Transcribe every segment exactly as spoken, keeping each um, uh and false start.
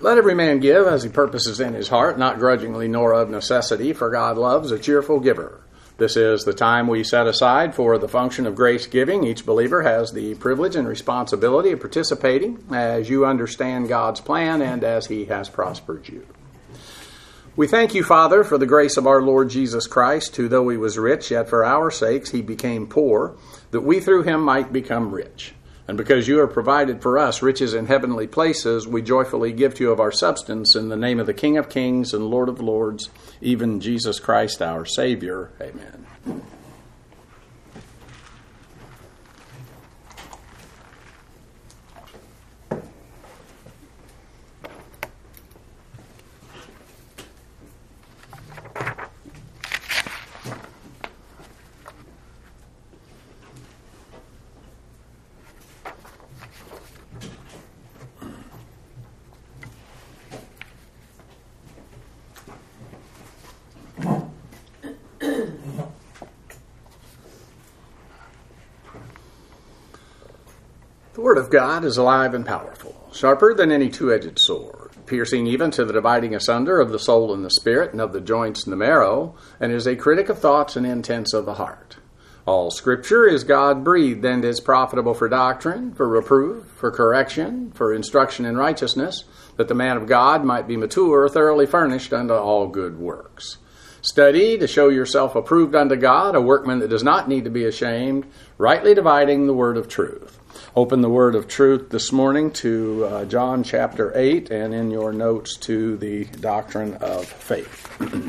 Let every man give as he purposes in his heart, not grudgingly nor of necessity, for God loves a cheerful giver. This is the time we set aside for the function of grace giving. Each believer has the privilege and responsibility of participating as you understand God's plan and as he has prospered you. We thank you, Father, for the grace of our Lord Jesus Christ, who, though he was rich, yet for our sakes he became poor, that we through him might become rich. And because you have provided for us riches in heavenly places, we joyfully give to you of our substance in the name of the King of Kings and Lord of Lords, even Jesus Christ our Savior. Amen. The Word of God is alive and powerful, sharper than any two-edged sword, piercing even to the dividing asunder of the soul and the spirit, and of the joints and the marrow, and is a critic of thoughts and intents of the heart. All Scripture is God-breathed and is profitable for doctrine, for reproof, for correction, for instruction in righteousness, that the man of God might be mature, thoroughly furnished unto all good works. Study to show yourself approved unto God, a workman that does not need to be ashamed, rightly dividing the word of truth. Open the word of truth this morning to uh, John chapter eight, and in your notes to the doctrine of faith.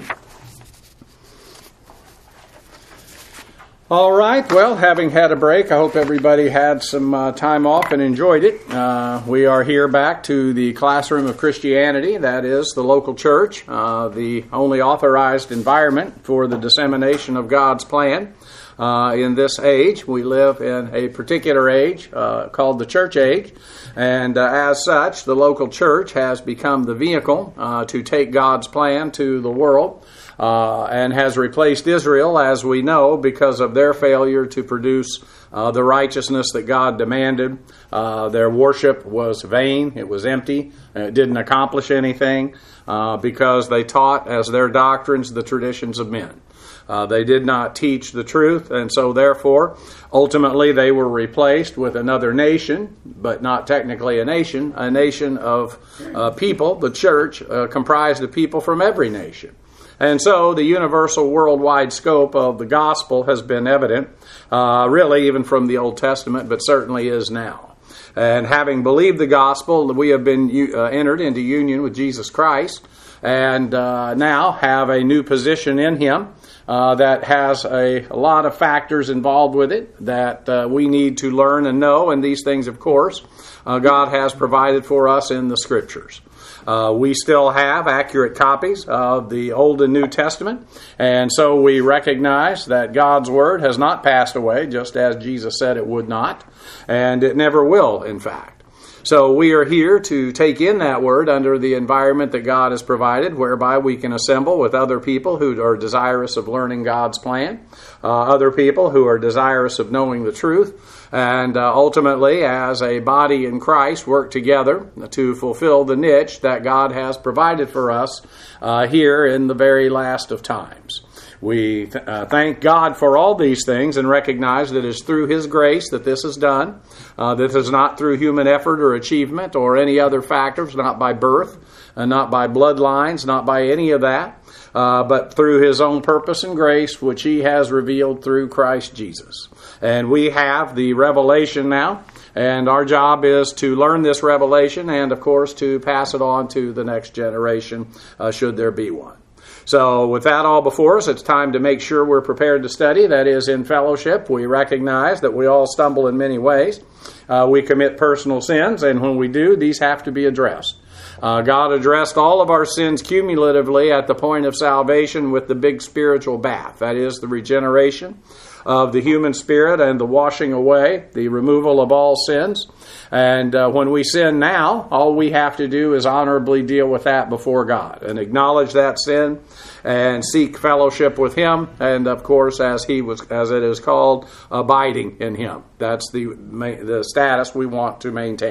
All right, well, having had a break, I hope everybody had some uh, time off and enjoyed it. Uh, we are here back to the classroom of Christianity, that is, the local church, uh, the only authorized environment for the dissemination of God's plan. Uh, in this age, we live in a particular age uh, called the church age, and uh, as such, the local church has become the vehicle uh, to take God's plan to the world. Uh, and has replaced Israel, as we know, because of their failure to produce uh, the righteousness that God demanded. Uh, their worship was vain. It was empty. It didn't accomplish anything uh, because they taught as their doctrines the traditions of men. Uh, they did not teach the truth, and so therefore, ultimately they were replaced with another nation, but not technically a nation, a nation of uh, people, the church, uh, comprised of people from every nation. And so the universal worldwide scope of the gospel has been evident, uh, really even from the Old Testament, but certainly is now. And having believed the gospel, we have been uh, entered into union with Jesus Christ, and uh, now have a new position in Him uh, that has a, a lot of factors involved with it that uh, we need to learn and know, and these things, of course, uh, God has provided for us in the Scriptures. Uh, we still have accurate copies of the Old and New Testament, and so we recognize that God's Word has not passed away, just as Jesus said it would not, and it never will, in fact. So we are here to take in that Word under the environment that God has provided, whereby we can assemble with other people who are desirous of learning God's plan, uh, other people who are desirous of knowing the truth, and uh, ultimately, as a body in Christ, work together to fulfill the niche that God has provided for us uh, here in the very last of times. We th- uh, thank God for all these things and recognize that it is through His grace that this is done. Uh, this is not through human effort or achievement or any other factors, not by birth, and not by bloodlines, not by any of that, uh, but through His own purpose and grace, which He has revealed through Christ Jesus. And we have the revelation now, and our job is to learn this revelation and, of course, to pass it on to the next generation, uh, should there be one. So with that all before us, it's time to make sure we're prepared to study. That is, in fellowship, we recognize that we all stumble in many ways. Uh, we commit personal sins, and when we do, these have to be addressed. Uh, God addressed all of our sins cumulatively at the point of salvation with the big spiritual bath. That is, the regeneration of the human spirit and the washing away, the removal of all sins. And uh, when we sin now, all we have to do is honorably deal with that before God and acknowledge that sin and seek fellowship with Him. And of course, as He was, as it is called, abiding in Him. That's the the status we want to maintain.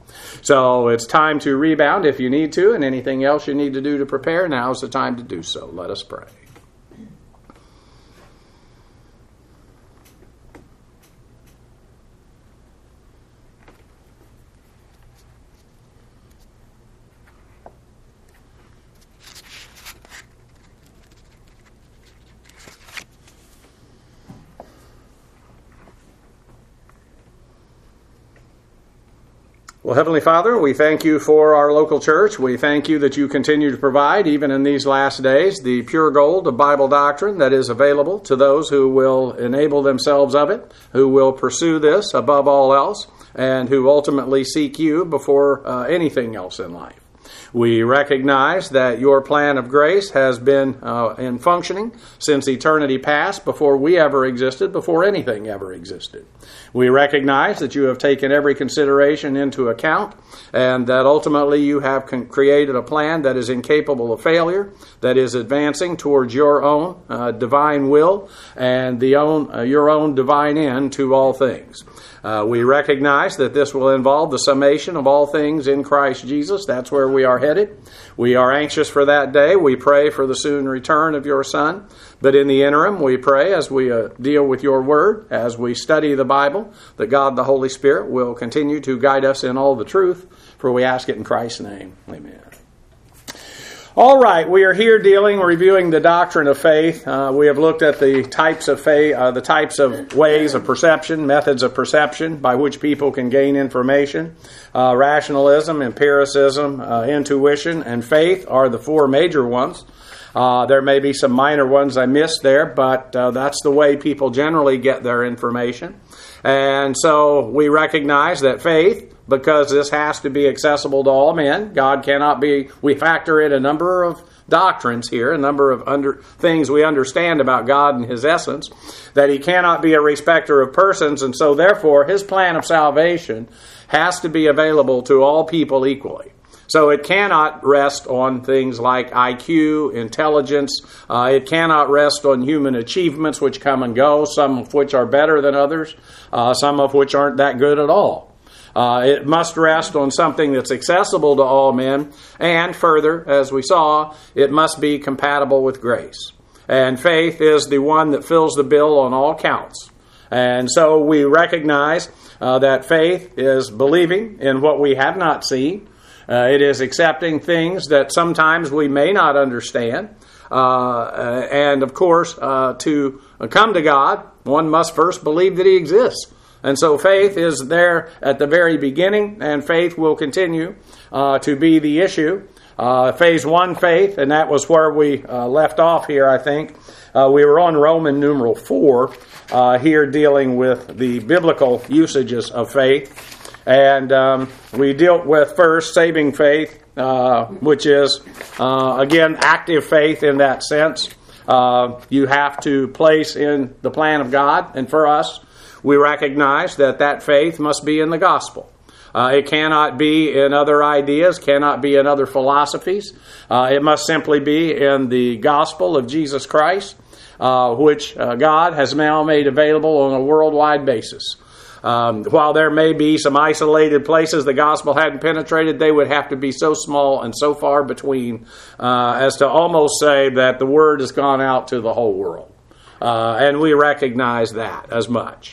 So it's time to rebound if you need to, and anything else you need to do to prepare, now is the time to do so. Let us pray. Well, Heavenly Father, we thank you for our local church. We thank you that you continue to provide, even in these last days, the pure gold of Bible doctrine that is available to those who will enable themselves of it, who will pursue this above all else, and who ultimately seek you before uh, anything else in life. We recognize that your plan of grace has been uh, in functioning since eternity past, before we ever existed, before anything ever existed. We recognize that you have taken every consideration into account, and that ultimately you have con- created a plan that is incapable of failure, that is advancing towards your own uh, divine will and the own uh, your own divine end to all things. Uh, we recognize that this will involve the summation of all things in Christ Jesus. That's where we are headed. We are anxious for that day. We pray for the soon return of your Son. But in the interim, we pray as we uh, deal with your word, as we study the Bible, that God the Holy Spirit will continue to guide us in all the truth. For we ask it in Christ's name. Amen. All right, we are here dealing, reviewing the doctrine of faith. Uh, we have looked at the types of faith, uh, the types of ways of perception, methods of perception by which people can gain information. Uh, rationalism, empiricism, uh, intuition, and faith are the four major ones. Uh, there may be some minor ones I missed there, but uh, that's the way people generally get their information. And so we recognize that faith, because this has to be accessible to all men, God cannot be, we factor in a number of doctrines here, a number of under, things we understand about God and His essence, that He cannot be a respecter of persons, and so therefore His plan of salvation has to be available to all people equally. So it cannot rest on things like I Q, intelligence. Uh, it cannot rest on human achievements which come and go, some of which are better than others, uh, some of which aren't that good at all. Uh, it must rest on something that's accessible to all men, and further, as we saw, it must be compatible with grace. And faith is the one that fills the bill on all counts. And so we recognize uh, that faith is believing in what we have not seen. Uh, it is accepting things that sometimes we may not understand. Uh, and of course, uh, to come to God, one must first believe that He exists. And so faith is there at the very beginning, and faith will continue uh, to be the issue. Uh, phase one, faith, and that was where we uh, left off here, I think. Uh, we were on Roman numeral four, uh, here dealing with the biblical usages of faith. And um, we dealt with first saving faith, uh, which is, uh, again, active faith in that sense. Uh, you have to place in the plan of God, and for us, we recognize that that faith must be in the gospel. Uh, it cannot be in other ideas, cannot be in other philosophies. Uh, it must simply be in the gospel of Jesus Christ, uh, which uh, God has now made available on a worldwide basis. Um, while there may be some isolated places the gospel hadn't penetrated, they would have to be so small and so far between uh, as to almost say that the word has gone out to the whole world. Uh, and we recognize that as much.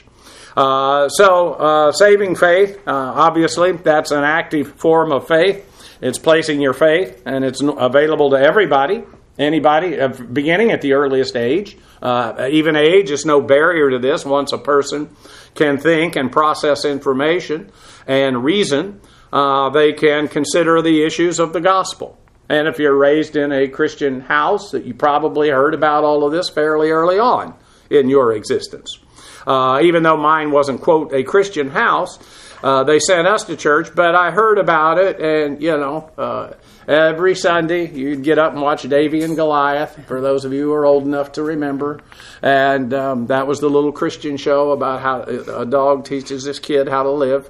Uh, so, uh, saving faith, uh, obviously, that's an active form of faith. It's placing your faith, and it's available to everybody, anybody, uh, beginning at the earliest age. Uh, even age is no barrier to this. Once a person can think and process information and reason, uh, they can consider the issues of the gospel. And if you're raised in a Christian house, that you probably heard about all of this fairly early on in your existence. Uh, even though mine wasn't, quote, a Christian house, uh, they sent us to church, but I heard about it, and, you know, uh, every Sunday you'd get up and watch Davy and Goliath, for those of you who are old enough to remember. And um, that was the little Christian show about how a dog teaches this kid how to live.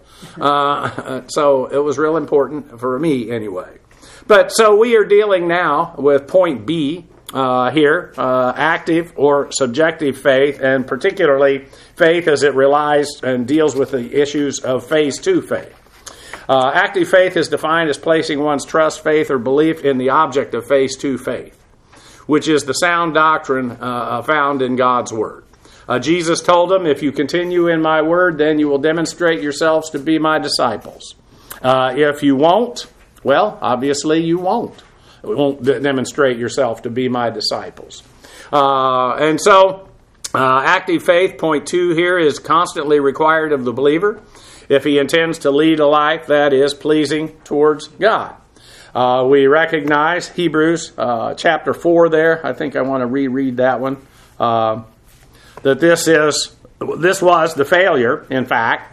Uh, so it was real important for me anyway. But so we are dealing now with point B, Uh, here, uh, active or subjective faith, and particularly faith as it relies and deals with the issues of phase two faith. Uh, active faith is defined as placing one's trust, faith, or belief in the object of phase two faith, which is the sound doctrine uh, found in God's Word. Uh, Jesus told them, if you continue in my word, then you will demonstrate yourselves to be my disciples. Uh, if you won't, well, obviously you won't. You won't de- demonstrate yourself to be my disciples. Uh, and so, uh, active faith, point two here, is constantly required of the believer if he intends to lead a life that is pleasing towards God. Uh, we recognize Hebrews uh, chapter four there. I think I want to reread that one. Uh, that this is, this was the failure, in fact,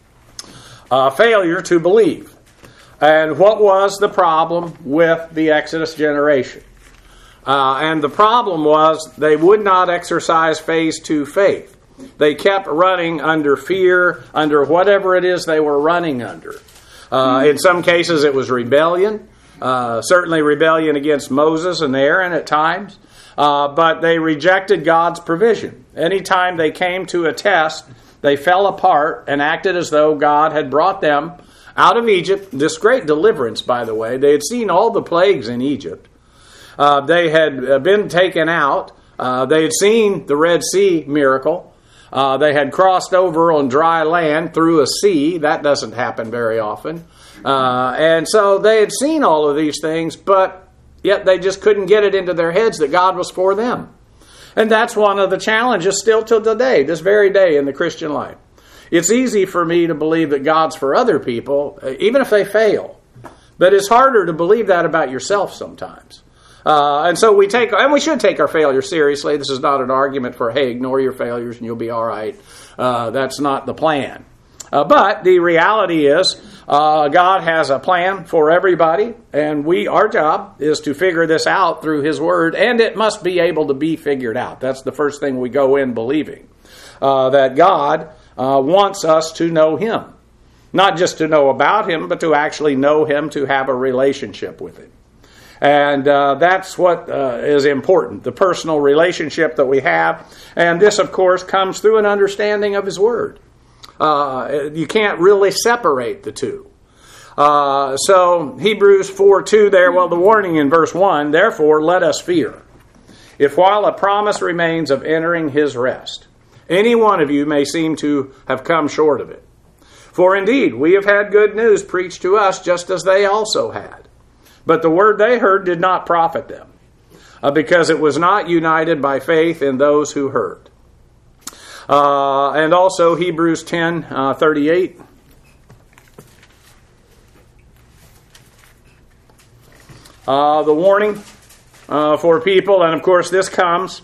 uh, failure to believe. And what was the problem with the Exodus generation? Uh, and the problem was they would not exercise phase two faith. They kept running under fear, under whatever it is they were running under. Uh, in some cases it was rebellion, uh, certainly rebellion against Moses and Aaron at times. Uh, but they rejected God's provision. Anytime they came to a test, they fell apart and acted as though God had brought them out of Egypt. This great deliverance, by the way. They had seen all the plagues in Egypt. Uh, they had been taken out. Uh, they had seen the Red Sea miracle. Uh, they had crossed over on dry land through a sea. That doesn't happen very often. Uh, and so they had seen all of these things, but yet they just couldn't get it into their heads that God was for them. And that's one of the challenges still to today, this very day in the Christian life. It's easy for me to believe that God's for other people, even if they fail. But it's harder to believe that about yourself sometimes. Uh, and so we take, and we should take our failure seriously. This is not an argument for, hey, ignore your failures and you'll be all right. Uh, that's not the plan. Uh, but the reality is, uh, God has a plan for everybody, and we, our job is to figure this out through His Word, and it must be able to be figured out. That's the first thing we go in believing, uh, that God uh, wants us to know Him. Not just to know about Him, but to actually know Him, to have a relationship with Him. And uh, that's what uh, is important, the personal relationship that we have. And this, of course, comes through an understanding of His Word. Uh, you can't really separate the two. Uh, so Hebrews four two there, well, the warning in verse one, therefore let us fear, if while a promise remains of entering His rest, any one of you may seem to have come short of it. For indeed, we have had good news preached to us just as they also had. But the word they heard did not profit them, uh, because it was not united by faith in those who heard. Uh, and also Hebrews ten thirty-eight. Uh, the warning uh, for people, and of course this comes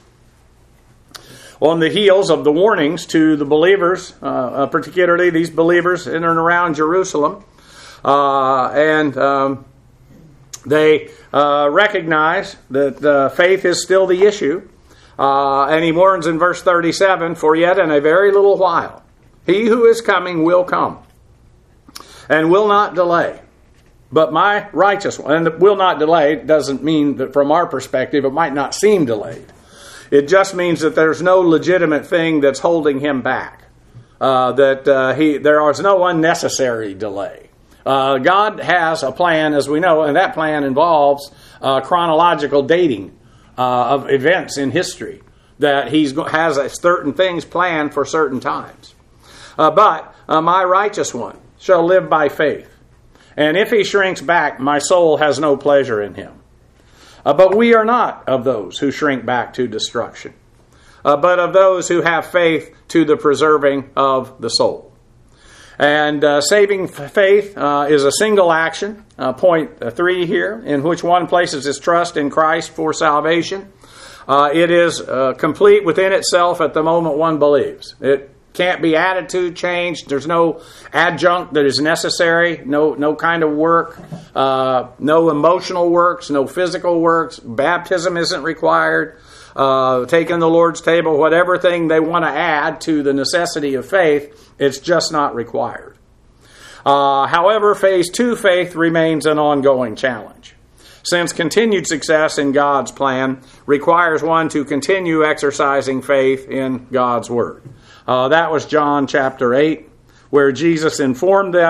on the heels of the warnings to the believers, uh, uh, particularly these believers in and around Jerusalem. Uh, and um, they uh, recognize that uh, faith is still the issue. Uh, and he warns in verse thirty-seven, for yet in a very little while, he who is coming will come, and will not delay. But my righteous one, and will not delay doesn't mean that from our perspective it might not seem delayed. It just means that there's no legitimate thing that's holding him back. Uh, that uh, he there is no unnecessary delay. Uh, God has a plan, as we know, and that plan involves uh, chronological dating Uh, of events in history, that he has a certain things planned for certain times. Uh, but uh, my righteous one shall live by faith, and if he shrinks back, my soul has no pleasure in him. Uh, but we are not of those who shrink back to destruction, uh, but of those who have faith to the preserving of the soul. And uh, saving faith uh, is a single action, uh, point three here, in which one places his trust in Christ for salvation. Uh, it is uh, complete within itself at the moment one believes. It can't be added to, changed. There's no adjunct that is necessary, no no kind of work, uh, no emotional works, no physical works. Baptism isn't required. Uh, taking the Lord's table, whatever thing they want to add to the necessity of faith, it's just not required. Uh, however, phase two faith remains an ongoing challenge, since continued success in God's plan requires one to continue exercising faith in God's Word. Uh, that was John chapter eight, where Jesus informed them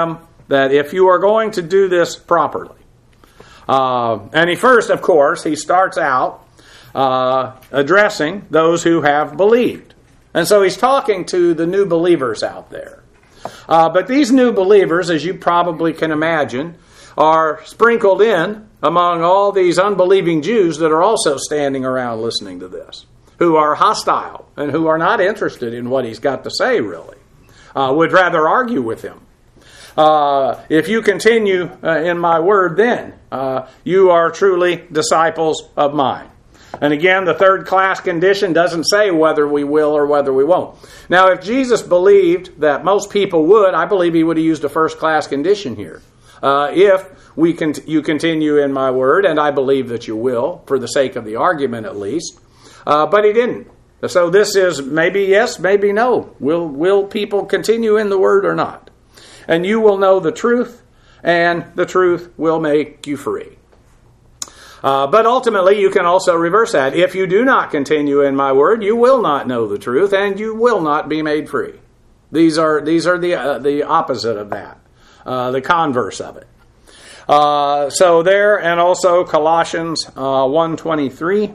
that if you are going to do this properly, uh, and he first, of course, he starts out uh, addressing those who have believed. And so he's talking to the new believers out there. Uh, but these new believers, as you probably can imagine, are sprinkled in among all these unbelieving Jews that are also standing around listening to this, who are hostile and who are not interested in what he's got to say, really, uh, would rather argue with him. Uh, if you continue uh, in my word, then uh, you are truly disciples of mine. And again, the third class condition doesn't say whether we will or whether we won't. Now, if Jesus believed that most people would, I believe he would have used a first class condition here. Uh, if we con- you continue in my word, and I believe that you will, for the sake of the argument at least. Uh, but he didn't. So this is maybe yes, maybe no. Will, will people continue in the word or not? And you will know the truth, and the truth will make you free. Uh, but ultimately, you can also reverse that. If you do not continue in my word, you will not know the truth, and you will not be made free. These are these are the uh, the opposite of that, uh, the converse of it. Uh, so there, and also Colossians uh, one twenty-three.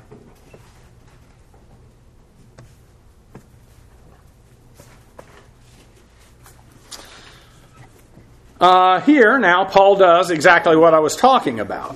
Uh, here, now, Paul does exactly what I was talking about.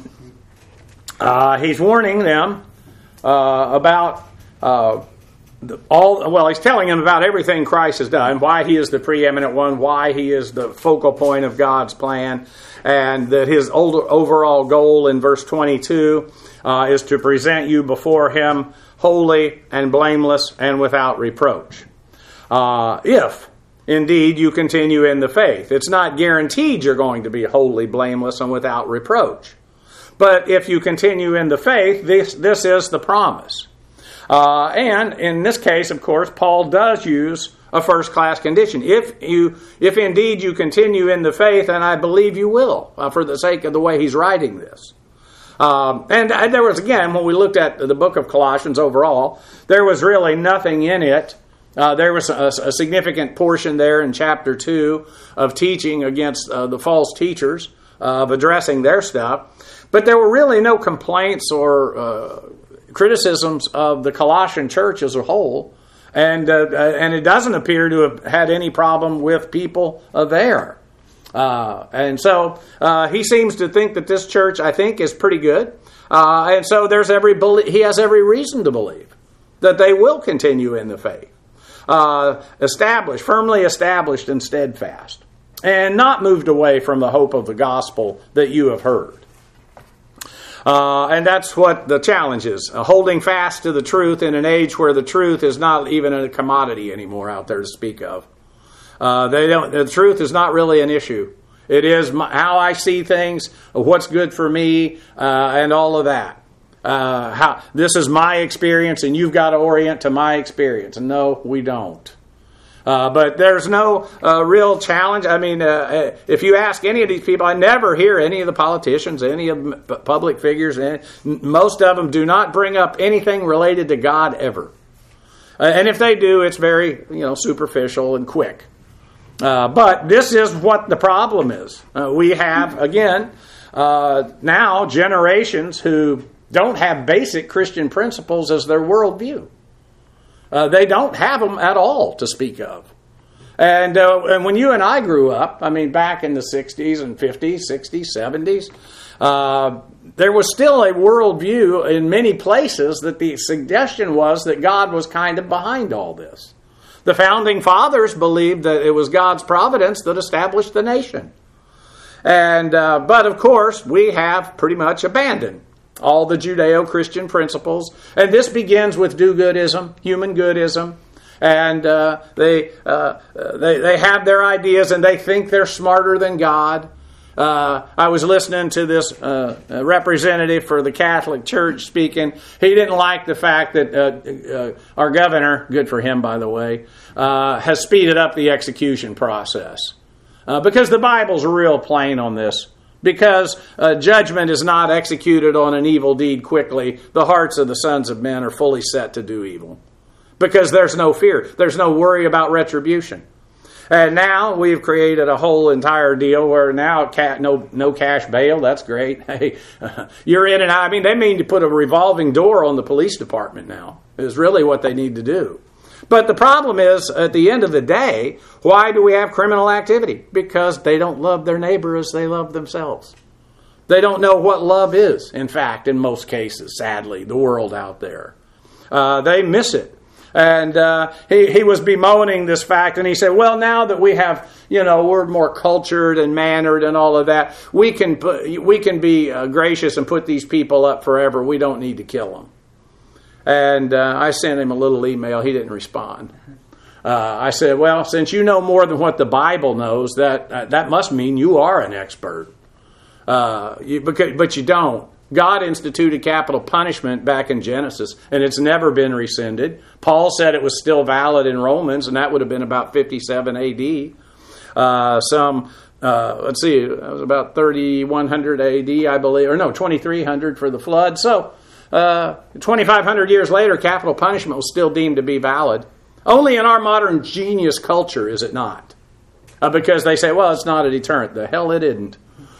Uh, he's warning them uh, about uh, the, all. Well, he's telling them about everything Christ has done, why he is the preeminent one, why he is the focal point of God's plan, and that his overall goal in verse twenty-two uh, is to present you before him holy and blameless and without reproach. Uh, if indeed you continue in the faith, it's not guaranteed you're going to be holy, blameless, and without reproach. But if you continue in the faith, this, this is the promise. Uh, and in this case, of course, Paul does use a first-class condition. If you, if indeed you continue in the faith, and I believe you will, uh, for the sake of the way he's writing this. Um, and, and there was, again, when we looked at the book of Colossians overall, there was really nothing in it. Uh, there was a, a significant portion there in chapter two of teaching against uh, the false teachers, uh, of addressing their stuff. But there were really no complaints or uh, criticisms of the Colossian church as a whole. And uh, and it doesn't appear to have had any problem with people uh, there. Uh, and so uh, he seems to think that this church, I think, is pretty good. Uh, and so there's every he has every reason to believe that they will continue in the faith. Uh, established, firmly established and steadfast. And not moved away from the hope of the gospel that you have heard. Uh, and that's what the challenge is. Uh, holding fast to the truth in an age where the truth is not even a commodity anymore out there to speak of. Uh, they don't. The truth is not really an issue. It is my, how I see things, what's good for me, uh, and all of that. Uh, how this is my experience, and you've got to orient to my experience. And no, we don't. Uh, but there's no uh, real challenge. I mean, uh, if you ask any of these people, I never hear any of the politicians, any of the public figures, any, most of them do not bring up anything related to God ever. Uh, and if they do, it's very, you know, superficial and quick. Uh, but this is what the problem is. Uh, we have, again, uh, now generations who don't have basic Christian principles as their worldview. Uh, they don't have them at all to speak of. And, uh, and when you and I grew up, I mean, back in the sixties and fifties, sixties, seventies, uh, there was still a worldview in many places that the suggestion was that God was kind of behind all this. The founding fathers believed that it was God's providence that established the nation. And uh, but, of course, we have pretty much abandoned all the Judeo-Christian principles. And this begins with do-goodism, human goodism. And uh, they, uh, they they have their ideas and they think they're smarter than God. Uh, I was listening to this uh, representative for the Catholic Church speaking. He didn't like the fact that uh, uh, our governor, good for him by the way, uh, has speeded up the execution process. Uh, because the Bible's real plain on this. Because uh, judgment is not executed on an evil deed quickly. The hearts of the sons of men are fully set to do evil. Because there's no fear. There's no worry about retribution. And now we've created a whole entire deal where now cat, no no cash bail. That's great. Hey, uh, you're in and out. I mean, they mean to put a revolving door on the police department now, is really what they need to do. But the problem is, at the end of the day, why do we have criminal activity? Because they don't love their neighbor as they love themselves. They don't know what love is, in fact, in most cases, sadly, the world out there. Uh, they miss it. And uh, he, he was bemoaning this fact, and he said, well, now that we have, you know, we're more cultured and mannered and all of that, we can put, we can be uh, gracious and put these people up forever. We don't need to kill them. And uh, I sent him a little email. He didn't respond. Uh, I said, well, since you know more than what the Bible knows, that uh, that must mean you are an expert. Uh, you, because, but you don't. God instituted capital punishment back in Genesis, and it's never been rescinded. Paul said it was still valid in Romans, and that would have been about fifty-seven A D. Uh, some, uh, let's see, it was about thirty-one hundred A D, I believe, or no, twenty-three hundred for the flood. So, uh, twenty-five hundred years later, capital punishment was still deemed to be valid. Only in our modern genius culture is it not. Uh, because they say, well, it's not a deterrent. The hell it isn't.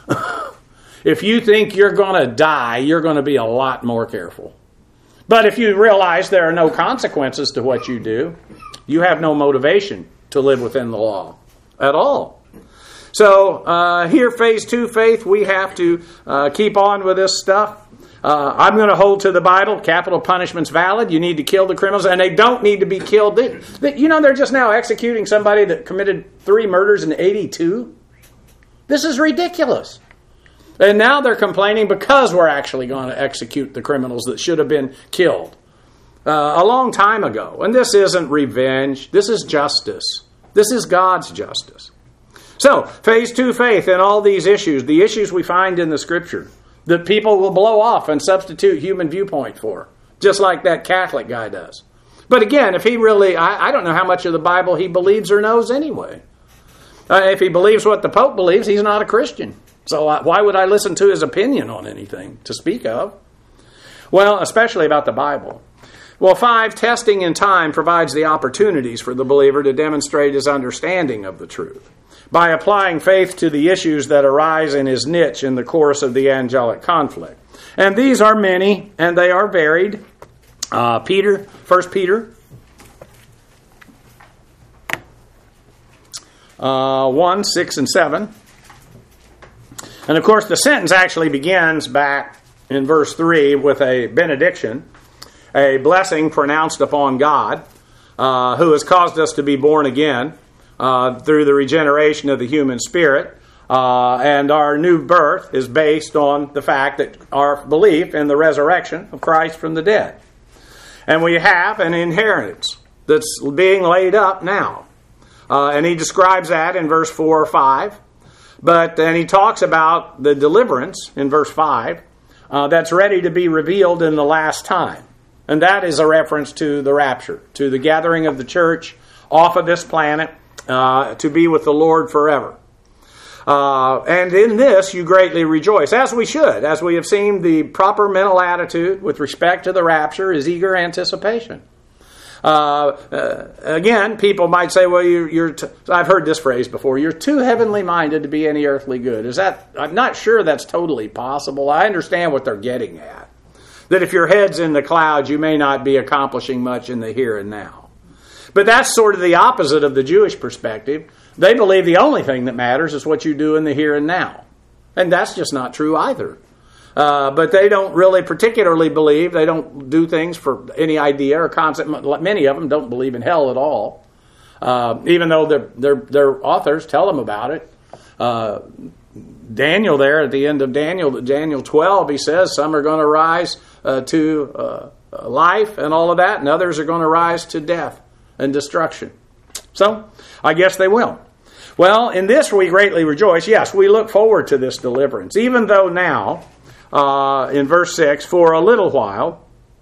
If you think you're going to die, you're going to be a lot more careful. But if you realize there are no consequences to what you do, you have no motivation to live within the law at all. So uh, here, phase two faith, we have to uh, keep on with this stuff. Uh, I'm going to hold to the Bible. Capital punishment's valid. You need to kill the criminals, and they don't need to be killed. They, they, you know, they're just now executing somebody that committed three murders in eighty-two. This is ridiculous. And now they're complaining because we're actually going to execute the criminals that should have been killed uh, a long time ago. And this isn't revenge. This is justice. This is God's justice. So, phase two faith in all these issues, the issues we find in the Scripture, that people will blow off and substitute human viewpoint for, just like that Catholic guy does. But again, if he really, I, I don't know how much of the Bible he believes or knows anyway. Uh, if he believes what the Pope believes, he's not a Christian. So why would I listen to his opinion on anything to speak of? Well, especially about the Bible. Well, five, testing in time provides the opportunities for the believer to demonstrate his understanding of the truth by applying faith to the issues that arise in his niche in the course of the angelic conflict. And these are many, and they are varied. Uh, Peter, First Peter, uh, one, six, and seven. And of course, the sentence actually begins back in verse three with a benediction, a blessing pronounced upon God, uh, who has caused us to be born again uh, through the regeneration of the human spirit. Uh, and our new birth is based on the fact that our belief in the resurrection of Christ from the dead. And we have an inheritance that's being laid up now. Uh, and he describes that in verse four or five. But then he talks about the deliverance in verse five uh, that's ready to be revealed in the last time. And that is a reference to the rapture, to the gathering of the church off of this planet uh, to be with the Lord forever. Uh, and in this you greatly rejoice, as we should. As we have seen, the proper mental attitude with respect to the rapture is eager anticipation. Uh, uh, again, people might say, well, you're, you're t- I've heard this phrase before, you're too heavenly minded to be any earthly good. Is that, I'm not sure that's totally possible. I understand what they're getting at. That if your head's in the clouds, you may not be accomplishing much in the here and now. But that's sort of the opposite of the Jewish perspective. They believe the only thing that matters is what you do in the here and now. And that's just not true either. Uh, but they don't really particularly believe, they don't do things for any idea or concept. Many of them don't believe in hell at all, uh, even though their, their, their authors tell them about it. Uh, Daniel there, at the end of Daniel, Daniel twelve, he says some are going to rise uh, to uh, life and all of that, and others are going to rise to death and destruction. So, I guess they will. Well, in this we greatly rejoice. Yes, we look forward to this deliverance, even though now, Uh, in verse six, for a little while,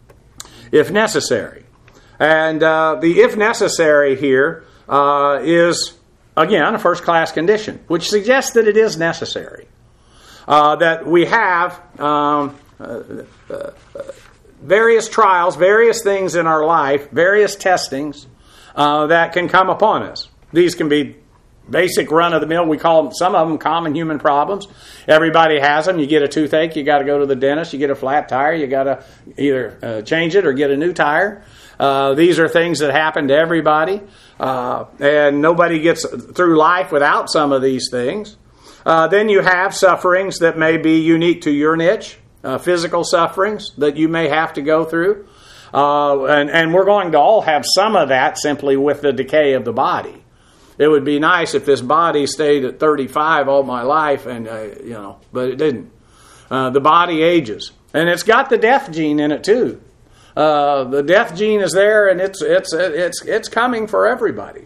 if necessary. And uh, the if necessary here uh, is, again, a first-class condition, which suggests that it is necessary. Uh, that we have um, uh, uh, various trials, various things in our life, various testings uh, that can come upon us. These can be basic run-of-the-mill. We call them, some of them, common human problems. Everybody has them. You get a toothache, you got to go to the dentist. You get a flat tire, you got to either uh, change it or get a new tire. Uh, these are things that happen to everybody, uh, and nobody gets through life without some of these things. Uh, then you have sufferings that may be unique to your niche, uh, physical sufferings that you may have to go through. Uh, and, and we're going to all have some of that simply with the decay of the body. It would be nice if this body stayed at thirty-five all my life, and uh, you know, but it didn't. Uh, the body ages, and it's got the death gene in it too. Uh, the death gene is there, and it's it's it's it's coming for everybody.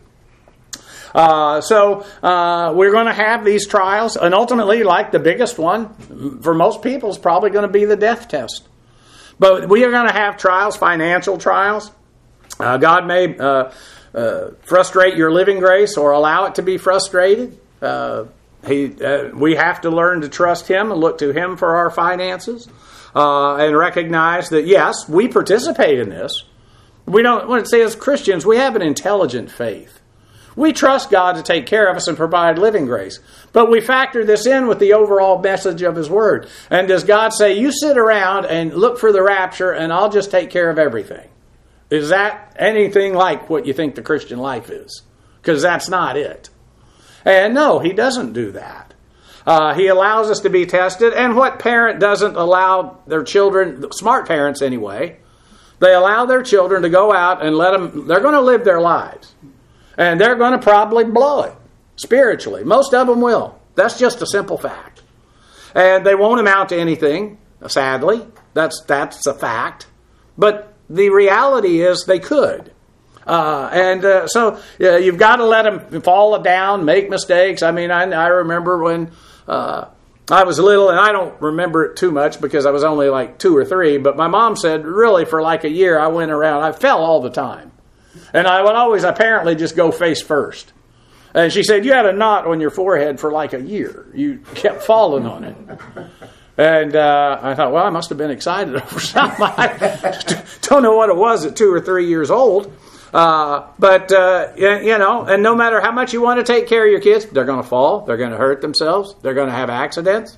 Uh, so uh, we're going to have these trials, and ultimately, like the biggest one for most people, is probably going to be the death test. But we are going to have trials, financial trials. Uh, God may uh, uh, frustrate your living grace or allow it to be frustrated. Uh, he, uh, we have to learn to trust Him and look to Him for our finances, uh, and recognize that, yes, we participate in this. We don't. When it says Christians, we have an intelligent faith. We trust God to take care of us and provide living grace. But we factor this in with the overall message of His Word. And does God say, you sit around and look for the rapture and I'll just take care of everything? Is that anything like what you think the Christian life is? Because that's not it. And no, He doesn't do that. Uh, he allows us to be tested. And what parent doesn't allow their children, smart parents anyway, they allow their children to go out and let them, they're going to live their lives. And they're going to probably blow it spiritually. Most of them will. That's just a simple fact. And they won't amount to anything, sadly. That's that's a fact. But the reality is they could. Uh, and uh, so yeah, you've got to let them fall down, make mistakes. I mean, I, I remember when uh, I was little, and I don't remember it too much because I was only like two or three, but my mom said really for like a year I went around, I fell all the time. And I would always apparently just go face first. And she said, you had a knot on your forehead for like a year. You kept falling on it. And uh, I thought, well, I must have been excited over something. I don't know what it was at two or three years old. Uh, but, uh, you know, and no matter how much you want to take care of your kids, they're going to fall. They're going to hurt themselves. They're going to have accidents.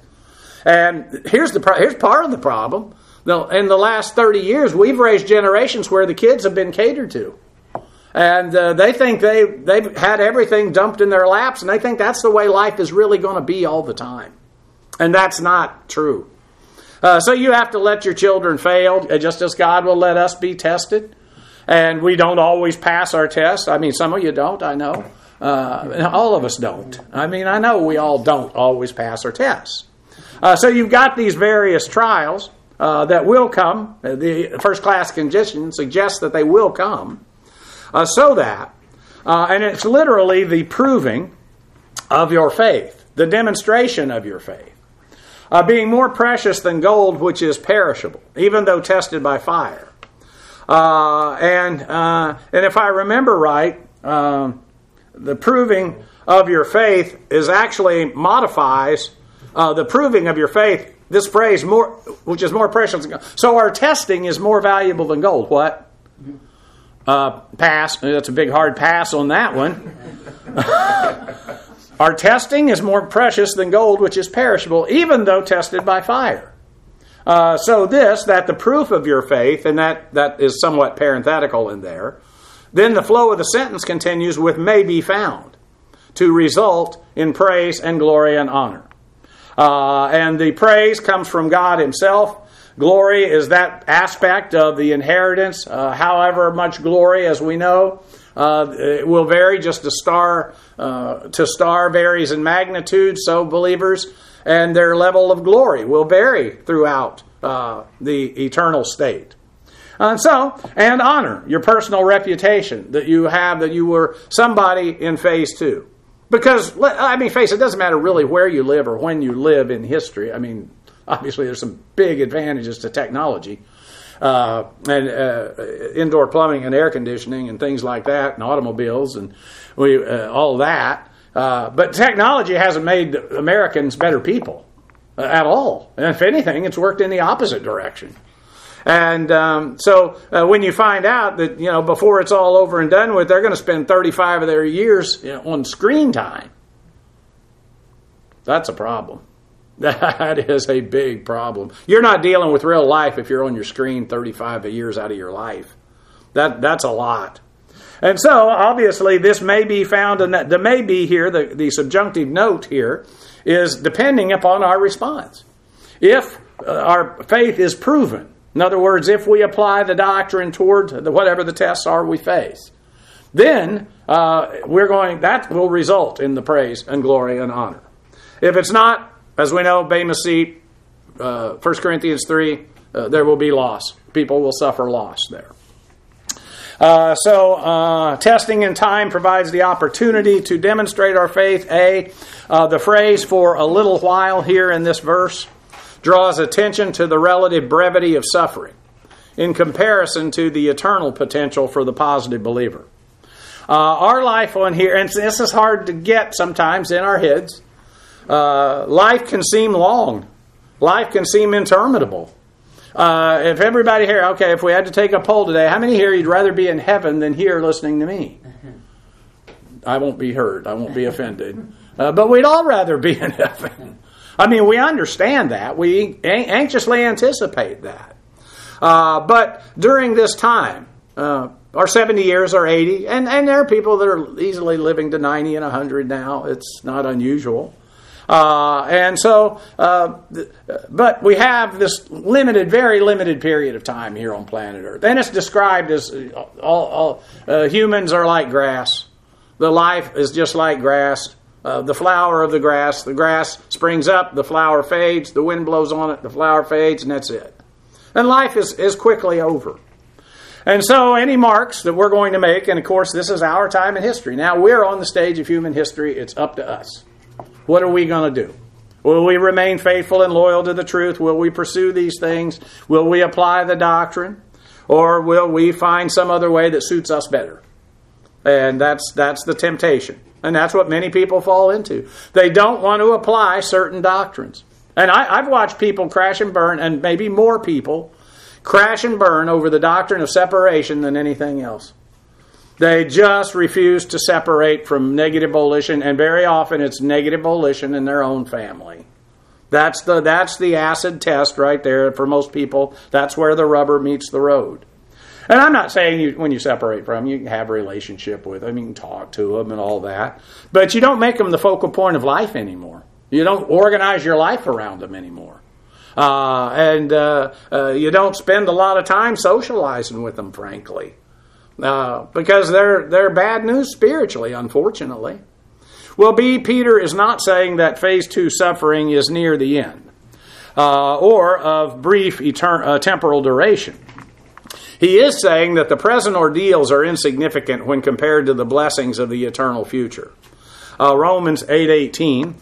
And here's the pro- here's part of the problem. In the last thirty years, we've raised generations where the kids have been catered to. And uh, they think they, they've had everything dumped in their laps, and they think that's the way life is really going to be all the time. And that's not true. Uh, so you have to let your children fail, just as God will let us be tested. And we don't always pass our tests. I mean, some of you don't, I know. Uh, all of us don't. I mean, I know we all don't always pass our tests. Uh, so you've got these various trials uh, that will come. The first-class condition suggests that they will come. Uh, so that, uh, and it's literally the proving of your faith, the demonstration of your faith, uh, being more precious than gold, which is perishable, even though tested by fire. Uh, and uh, and if I remember right, um, the proving of your faith is actually modifies uh, the proving of your faith. This phrase, more, which is more precious than gold. So our testing is more valuable than gold. What? Uh, pass. That's a big hard pass on that one. Our testing is more precious than gold, which is perishable, even though tested by fire. Uh, so this, that the proof of your faith, and that, that is somewhat parenthetical in there, then the flow of the sentence continues with may be found to result in praise and glory and honor. Uh, and the praise comes from God Himself. Glory is that aspect of the inheritance. Uh, however much glory, as we know, uh, it will vary. Just a star uh, to star varies in magnitude. So believers and their level of glory will vary throughout uh, the eternal state. And so, and honor, your personal reputation that you have, that you were somebody in phase two. Because, I mean, face it, doesn't matter really where you live or when you live in history. I mean, obviously, there's some big advantages to technology uh, and uh, indoor plumbing and air conditioning and things like that, and automobiles and we uh, all that. Uh, but technology hasn't made Americans better people uh, at all. And if anything, it's worked in the opposite direction. And um, so uh, when you find out that, you know, before it's all over and done with, they're going to spend thirty-five of their years, you know, on screen time, that's a problem. That is a big problem. You're not dealing with real life if you're on your screen thirty-five years out of your life. That That's a lot. And so, obviously, this may be found, in that the may be here, the, the subjunctive note here, is depending upon our response. If uh, our faith is proven, in other words, if we apply the doctrine toward the, whatever the tests are we face, then uh, we're going. That will result in the praise and glory and honor. If it's not, as we know, Bema Seat, uh, First Corinthians three, uh, there will be loss. People will suffer loss there. Uh, so, uh, testing in time provides the opportunity to demonstrate our faith. A, uh, the phrase "for a little while" here in this verse draws attention to the relative brevity of suffering in comparison to the eternal potential for the positive believer. Uh, our life on here, and this is hard to get sometimes in our heads, uh, life can seem long. Life can seem interminable. Uh, if everybody here, okay, if we had to take a poll today, how many here you'd rather be in heaven than here listening to me? I won't be hurt. I won't be offended. Uh, but we'd all rather be in heaven. I mean, we understand that. We anxiously anticipate that. Uh, but during this time, uh, our seventy years or eighty, and, and there are people that are easily living to ninety and one hundred now. It's not unusual. Uh, and so, uh, but we have this limited, very limited period of time here on planet Earth. And it's described as all, all uh, humans are like grass. The life is just like grass. Uh, the flower of the grass. The grass springs up, the flower fades, the wind blows on it, the flower fades, and that's it. And life is, is quickly over. And so any marks that we're going to make, and of course this is our time in history. Now we're on the stage of human history. It's up to us. What are we going to do? Will we remain faithful and loyal to the truth? Will we pursue these things? Will we apply the doctrine? Or will we find some other way that suits us better? And that's that's the temptation. And that's what many people fall into. They don't want to apply certain doctrines. And I, I've watched people crash and burn, and maybe more people crash and burn over the doctrine of separation than anything else. They just refuse to separate from negative volition, and very often it's negative volition in their own family. That's the that's the acid test right there for most people. That's where the rubber meets the road. And I'm not saying you, when you separate from them, you can have a relationship with them, you can talk to them and all that. But you don't make them the focal point of life anymore. You don't organize your life around them anymore. Uh, and uh, uh, you don't spend a lot of time socializing with them, frankly. Uh, because they're, they're bad news spiritually, unfortunately. Well, B, Peter is not saying that phase two suffering is near the end. Uh, or of brief etern- uh, temporal duration. He is saying that the present ordeals are insignificant when compared to the blessings of the eternal future. Uh, Romans eight eighteen.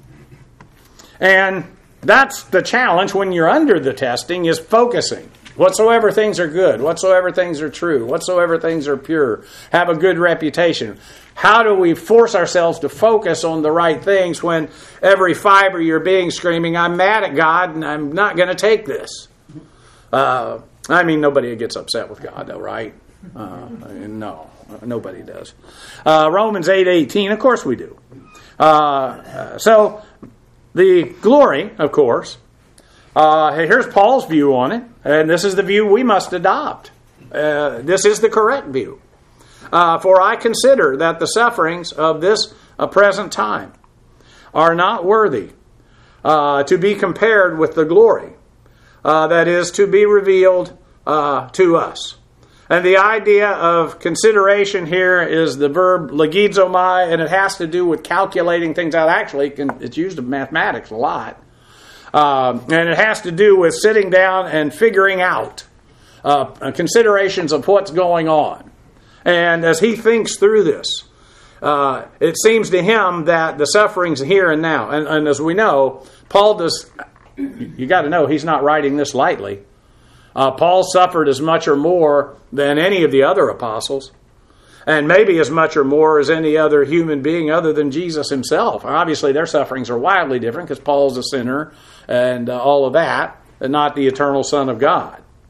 And that's the challenge when you're under the testing, is focusing. Whatsoever things are good, whatsoever things are true, whatsoever things are pure, have a good reputation. How do we force ourselves to focus on the right things when every fiber of your being screaming, I'm mad at God and I'm not going to take this? Uh, I mean, nobody gets upset with God, though, right? Uh, no, nobody does. Uh, Romans eight eighteen, of course we do. Uh, so, the glory, of course. Uh, here's Paul's view on it, and this is the view we must adopt. Uh, this is the correct view. Uh, For I consider that the sufferings of this uh, present time are not worthy uh, to be compared with the glory Uh, that is to be revealed uh, to us. And the idea of consideration here is the verb logizomai, and it has to do with calculating things out. Actually, it can, it's used in mathematics a lot. Um, and it has to do with sitting down and figuring out uh, considerations of what's going on. And as he thinks through this, uh, it seems to him that the sufferings here and now, and, and as we know, Paul does... You got to know, he's not writing this lightly. Uh, Paul suffered as much or more than any of the other apostles. And maybe as much or more as any other human being other than Jesus himself. Obviously, their sufferings are wildly different because Paul's a sinner and uh, all of that, and not the eternal Son of God.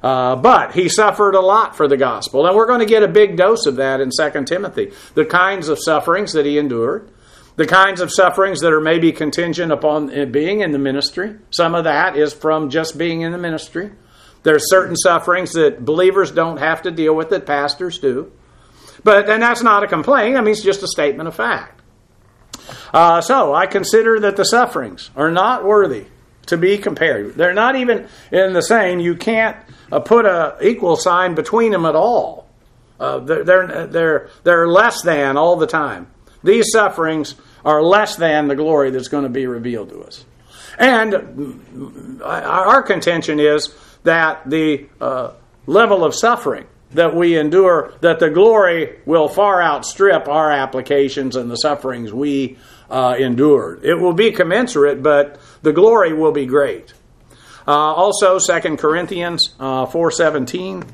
Uh, but he suffered a lot for the gospel. And we're going to get a big dose of that in Second Timothy. The kinds of sufferings that he endured. The kinds of sufferings that are maybe contingent upon being in the ministry. Some of that is from just being in the ministry. There's certain sufferings that believers don't have to deal with that pastors do. But, and that's not a complaint. I mean, it's just a statement of fact. Uh, so I consider that the sufferings are not worthy to be compared. They're not even in the same. You can't uh, put a equal sign between them at all. Uh, they're, they're, they're, they're less than all the time. These sufferings are less than the glory that's going to be revealed to us. And our contention is that the uh, level of suffering that we endure, that the glory will far outstrip our applications and the sufferings we uh, endured. It will be commensurate, but the glory will be great. Uh, also, Second Corinthians uh, four seventeen.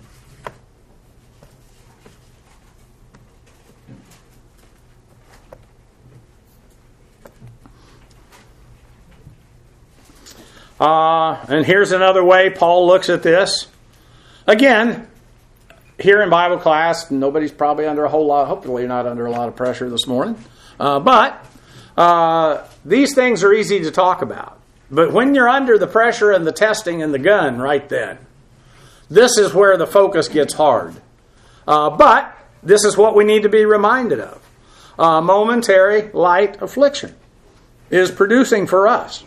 Uh, and here's another way Paul looks at this. Again, here in Bible class, nobody's probably under a whole lot, hopefully you're not under a lot of pressure this morning. Uh, but uh, these things are easy to talk about. But when you're under the pressure and the testing and the gun right then, this is where the focus gets hard. Uh, but this is what we need to be reminded of. Uh, momentary light affliction is producing for us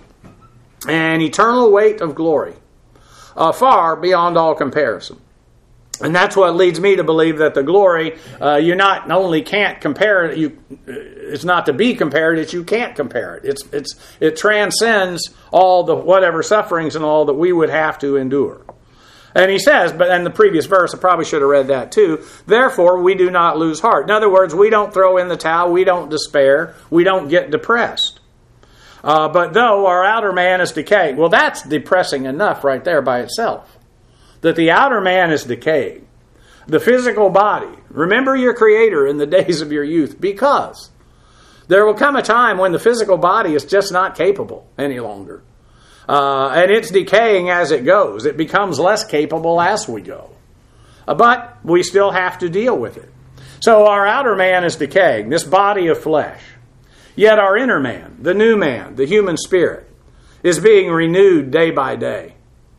an eternal weight of glory, uh, far beyond all comparison. And that's what leads me to believe that the glory, uh, you not only can't compare it, you, it's not to be compared, it's you can't compare it. It's, it's, it transcends all the whatever sufferings and all that we would have to endure. And he says, but in the previous verse, I probably should have read that too, therefore we do not lose heart. In other words, we don't throw in the towel, we don't despair, we don't get depressed. Uh, but though our outer man is decaying, well, that's depressing enough right there by itself. That the outer man is decaying. The physical body. Remember your Creator in the days of your youth, because there will come a time when the physical body is just not capable any longer. Uh, and it's decaying as it goes. It becomes less capable as we go. Uh, but we still have to deal with it. So our outer man is decaying, this body of flesh. Yet our inner man, the new man, the human spirit, is being renewed day by day.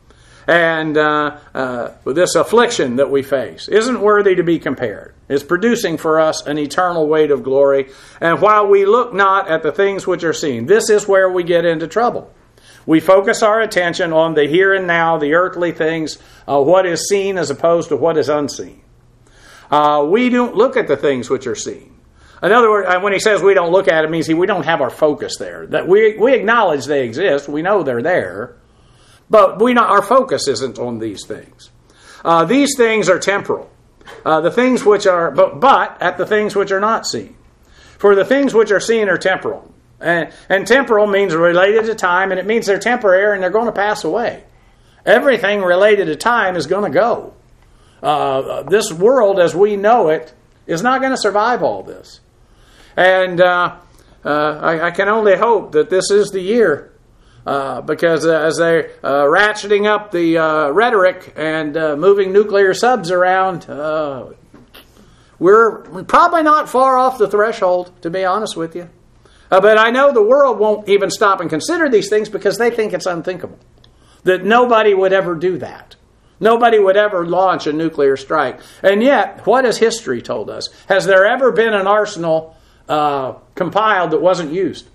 And uh, uh, this affliction that we face isn't worthy to be compared. It's producing for us an eternal weight of glory. And while we look not at the things which are seen, this is where we get into trouble. We focus our attention on the here and now, the earthly things, uh, what is seen as opposed to what is unseen. Uh, we don't look at the things which are seen. In other words, when he says we don't look at it, it means we don't have our focus there. That we we acknowledge they exist, we know they're there, but we not, our focus isn't on these things. Uh, these things are temporal. Uh, the things which are, but, but at the things which are not seen. For the things which are seen are temporal. And, and temporal means related to time, and it means they're temporary and they're going to pass away. Everything related to time is going to go. Uh, this world as we know it is not going to survive all this. And uh, uh, I, I can only hope that this is the year, uh, because uh, as they're uh, ratcheting up the uh, rhetoric and uh, moving nuclear subs around, uh, we're probably not far off the threshold, to be honest with you. Uh, but I know the world won't even stop and consider these things because they think it's unthinkable. That nobody would ever do that. Nobody would ever launch a nuclear strike. And yet, what has history told us? Has there ever been an arsenal Uh, compiled that wasn't used?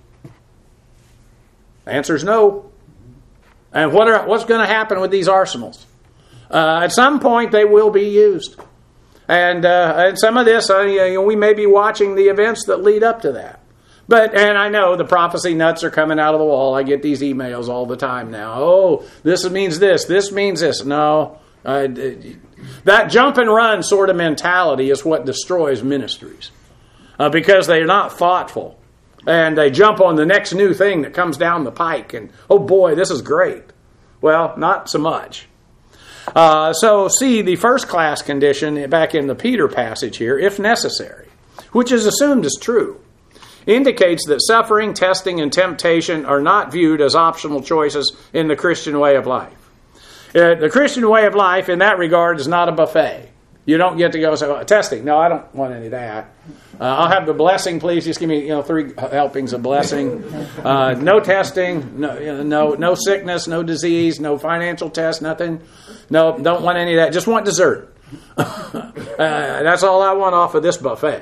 The answer is no. And what are, what's going to happen with these arsenals? Uh, at some point, they will be used. And uh, and some of this, uh, you know, we may be watching the events that lead up to that. But, and I know the prophecy nuts are coming out of the wall. I get these emails all the time now. Oh, this means this. This means this. No. Uh, that jump and run sort of mentality is what destroys ministries. Uh, because they're not thoughtful. And they jump on the next new thing that comes down the pike. And, oh boy, this is great. Well, not so much. Uh, so, see, the first class condition back in the Peter passage here, if necessary, which is assumed as true, indicates that suffering, testing, and temptation are not viewed as optional choices in the Christian way of life. Uh, the Christian way of life in that regard is not a buffet. You don't get to go say, well, testing. No, I don't want any of that. Uh, I'll have the blessing, please. Just give me, you know, three helpings of blessing. Uh, no testing, no, you know, no, no sickness, no disease, no financial test, nothing. No, don't want any of that. Just want dessert. uh, that's all I want off of this buffet.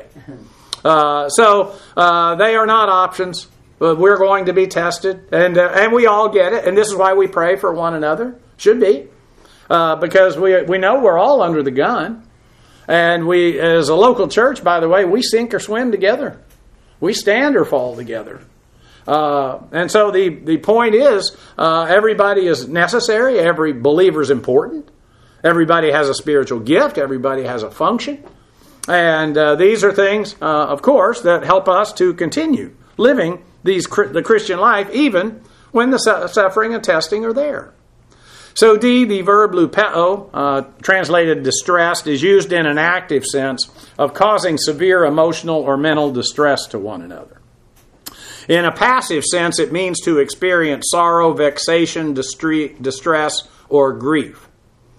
Uh, so uh, they are not options. But we're going to be tested, and uh, and we all get it. And this is why we pray for one another. Should be, uh, because we we know we're all under the gun. And we, as a local church, by the way, we sink or swim together. We stand or fall together. Uh, and so the, the point is, uh, everybody is necessary. Every believer is important. Everybody has a spiritual gift. Everybody has a function. And uh, these are things, uh, of course, that help us to continue living these the Christian life, even when the su- suffering and testing are there. So D, the verb lupeo, uh, translated distressed, is used in an active sense of causing severe emotional or mental distress to one another. In a passive sense, it means to experience sorrow, vexation, distre- distress, or grief.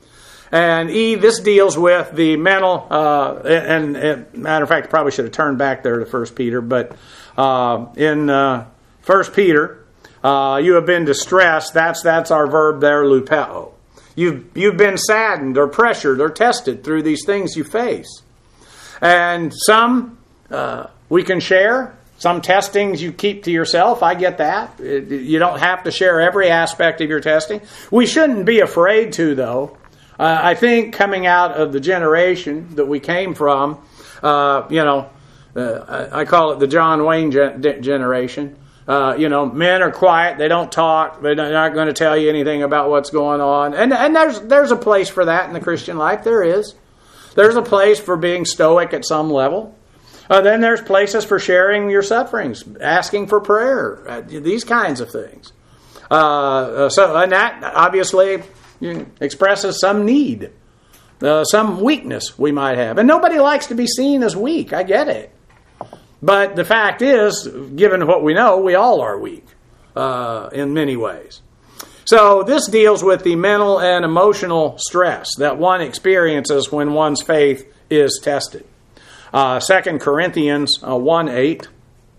And E, this deals with the mental, uh, and, and matter of fact, I probably should have turned back there to First Peter, but uh, in uh, First Peter, Uh, you have been distressed. That's that's our verb there, lupeo. You've you've been saddened or pressured or tested through these things you face, and some uh, we can share. Some testings you keep to yourself. I get that. It, you don't have to share every aspect of your testing. We shouldn't be afraid to, though. Uh, I think coming out of the generation that we came from, uh, you know, uh, I, I call it the John Wayne gen- generation. Uh, you know, men are quiet. They don't talk. They're not going to tell you anything about what's going on. And and there's there's a place for that in the Christian life. There is. There's a place for being stoic at some level. Uh, then there's places for sharing your sufferings, asking for prayer, uh, these kinds of things. Uh, so and that obviously expresses some need, uh, some weakness we might have. And nobody likes to be seen as weak. I get it. But the fact is, given what we know, we all are weak uh, in many ways. So this deals with the mental and emotional stress that one experiences when one's faith is tested. Uh, Second Corinthians uh, one eight.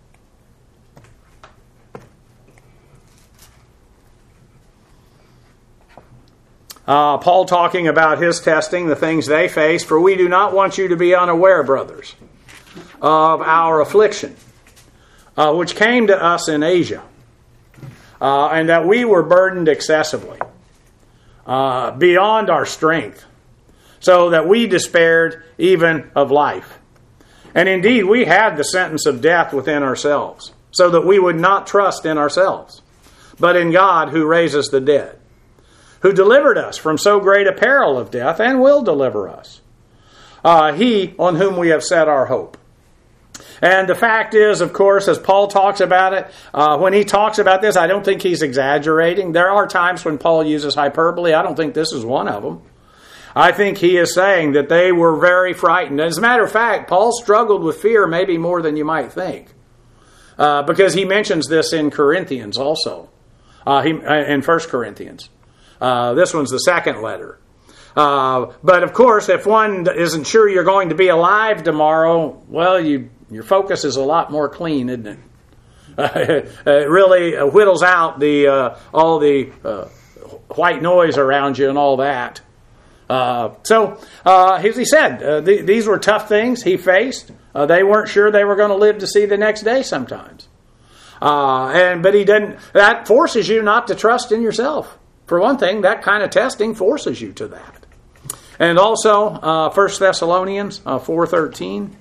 Uh, Paul talking about his testing, the things they face. For we do not want you to be unaware, brothers, of our affliction, uh, which came to us in Asia, uh, and that we were burdened excessively, uh, beyond our strength, so that we despaired even of life. And indeed, we had the sentence of death within ourselves, so that we would not trust in ourselves, but in God who raises the dead, who delivered us from so great a peril of death, and will deliver us. Uh, he on whom we have set our hope. And the fact is, of course, as Paul talks about it, uh, when he talks about this, I don't think he's exaggerating. There are times when Paul uses hyperbole. I don't think this is one of them. I think he is saying that they were very frightened. As a matter of fact, Paul struggled with fear maybe more than you might think, uh, because he mentions this in Corinthians also, uh, he, in First Corinthians. Uh, this one's the second letter. Uh, but of course, if one isn't sure you're going to be alive tomorrow, well, you your focus is a lot more clean, isn't it? Uh, it really whittles out the uh, all the uh, white noise around you and all that. Uh, so, uh, as he said, uh, th- these were tough things he faced. Uh, they weren't sure they were going to live to see the next day sometimes. Uh, and but he didn't. That forces you not to trust in yourself. For one thing, that kind of testing forces you to that. And also, uh, First Thessalonians uh, four thirteen.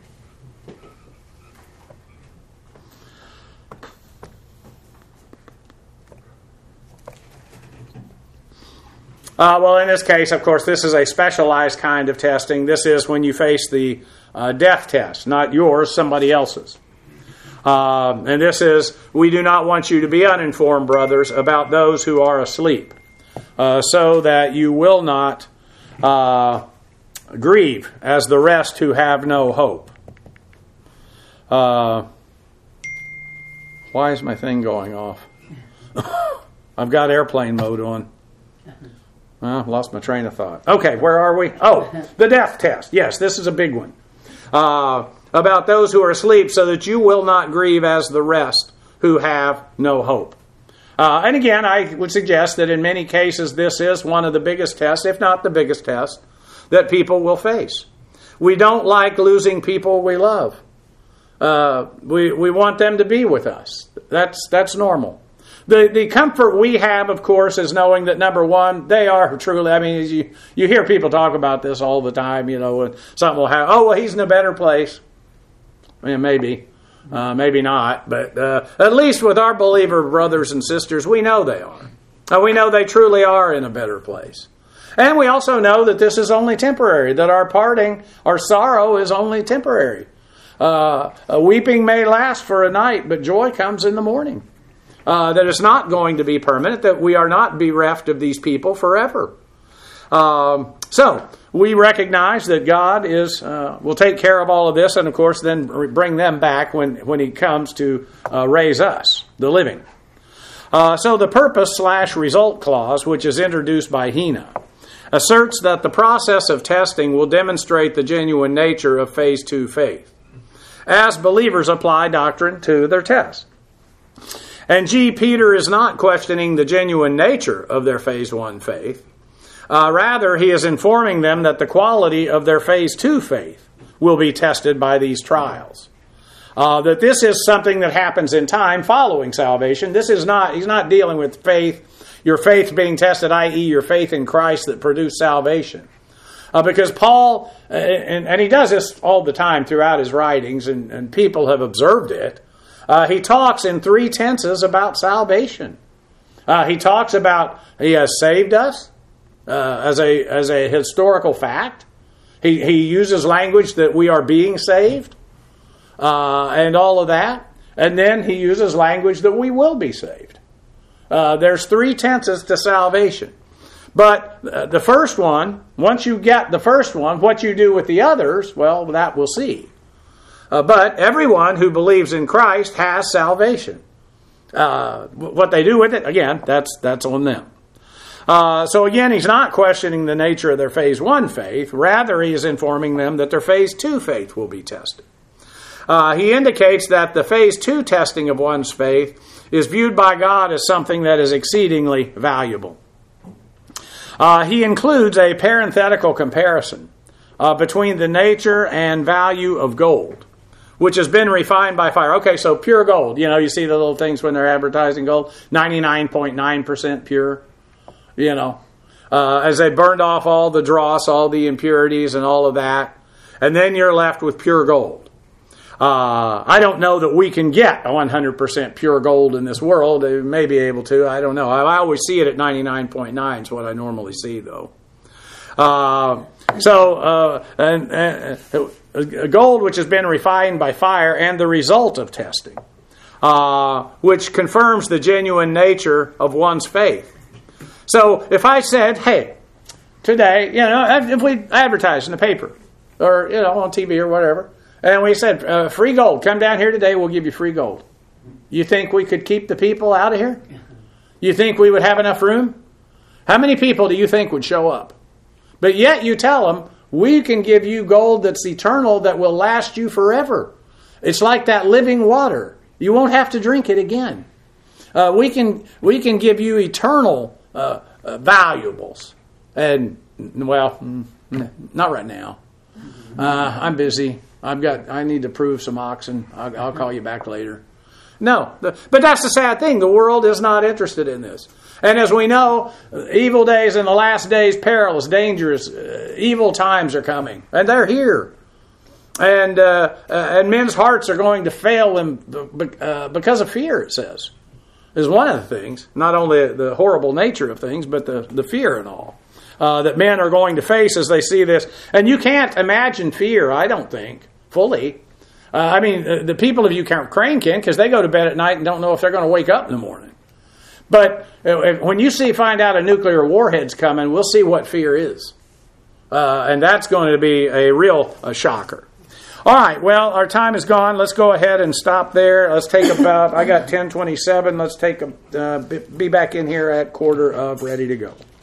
Uh, well, in this case, of course, this is a specialized kind of testing. This is when you face the uh, death test, not yours, somebody else's. Uh, and this is, we do not want you to be uninformed, brothers, about those who are asleep, uh, so that you will not uh, grieve as the rest who have no hope. Uh, why is my thing going off? I've got airplane mode on. Well, lost my train of thought. Okay, where are we? Oh, the death test. Yes, this is a big one. Uh, about those who are asleep, so that you will not grieve as the rest who have no hope. Uh, and again, I would suggest that in many cases this is one of the biggest tests, if not the biggest test, that people will face. We don't like losing people we love. Uh, we we want them to be with us. That's that's normal. The the comfort we have, of course, is knowing that, number one, they are truly, I mean, you, you hear people talk about this all the time, you know, and something will happen, oh, well, he's in a better place. I mean, maybe. Uh, maybe not. But uh, at least with our believer brothers and sisters, we know they are. And we know they truly are in a better place. And we also know that this is only temporary, that our parting, our sorrow is only temporary. Uh, a weeping may last for a night, but joy comes in the morning. Uh, that it's not going to be permanent, that we are not bereft of these people forever. Um, so, we recognize that God is uh, will take care of all of this, and of course then bring them back when, when He comes to uh, raise us, the living. Uh, so the purpose slash result clause, which is introduced by Hina, asserts that the process of testing will demonstrate the genuine nature of phase two faith, as believers apply doctrine to their test. And G. Peter is not questioning the genuine nature of their phase one faith. Uh, rather, he is informing them that the quality of their phase two faith will be tested by these trials. Uh, that this is something that happens in time following salvation. This is not, he's not dealing with faith, your faith being tested, that is your faith in Christ that produced salvation. Uh, because Paul, uh, and, and he does this all the time throughout his writings, and, and people have observed it, uh, he talks in three tenses about salvation. Uh, he talks about he has saved us uh, as a as a historical fact. He, he uses language that we are being saved uh, and all of that. And then he uses language that we will be saved. Uh, there's three tenses to salvation. But uh, the first one, once you get the first one, what you do with the others, well, that we'll see. Uh, but everyone who believes in Christ has salvation. Uh, what they do with it, again, that's that's on them. Uh, so again, he's not questioning the nature of their phase one faith. Rather, he is informing them that their phase two faith will be tested. Uh, he indicates that the phase two testing of one's faith is viewed by God as something that is exceedingly valuable. Uh, he includes a parenthetical comparison uh, between the nature and value of gold, which has been refined by fire. Okay, so pure gold. You know, you see the little things when they're advertising gold, ninety-nine point nine percent pure. You know, uh, as they burned off all the dross, all the impurities and all of that. And then you're left with pure gold. Uh, I don't know that we can get one hundred percent pure gold in this world. They may be able to. I don't know. I, I always see it at ninety-nine point nine is what I normally see, though. Uh, so, uh, and, and, gold which has been refined by fire and the result of testing, uh, which confirms the genuine nature of one's faith. So if I said, hey, today, you know, if we advertise in the paper or, you know, on T V or whatever, and we said, uh, free gold, come down here today, we'll give you free gold. You think we could keep the people out of here? You think we would have enough room? How many people do you think would show up? But yet you tell them, we can give you gold that's eternal, that will last you forever. It's like that living water. You won't have to drink it again. Uh, we can we can give you eternal uh, uh, valuables. And, well, not right now. Uh, I'm busy. I've got. I need to prove some oxen. I'll, I'll call you back later. No, the, but that's the sad thing. The world is not interested in this. And as we know, evil days and the last days, perilous, dangerous, uh, evil times are coming. And they're here. And uh, uh, and men's hearts are going to fail them b- uh, because of fear, it says. Is one of the things. Not only the horrible nature of things, but the, the fear and all. Uh, that men are going to face as they see this. And you can't imagine fear, I don't think, fully. Uh, I mean, uh, the people of Ukraine can, because they go to bed at night and don't know if they're going to wake up in the morning. But uh, when you see, find out a nuclear warhead's coming, we'll see what fear is. Uh, and that's going to be a real a shocker. All right, well, our time is gone. Let's go ahead and stop there. Let's take about, I got ten twenty-seven. Let's take a, uh, be back in here at quarter of ready to go.